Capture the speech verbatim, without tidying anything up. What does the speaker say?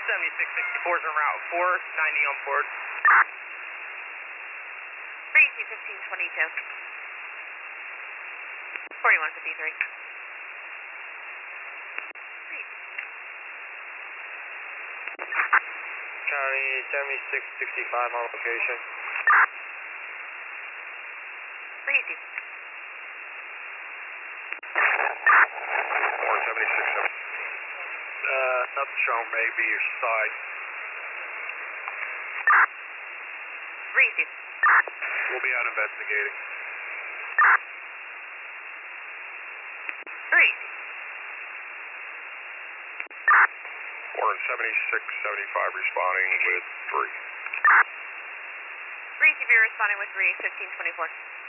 seventy-six sixty-four is en route, four ninety on board. Breezy fifteen twenty-two. forty-one fifty-three. County seventy-six sixty-five on location. Breezy. one seventy-six seven. Uh, nothing shown, maybe your side. Breezy. We'll be out investigating. Breezy. one seventy-six seventy-five responding with three. Breezy, be responding with three, fifteen twenty-four.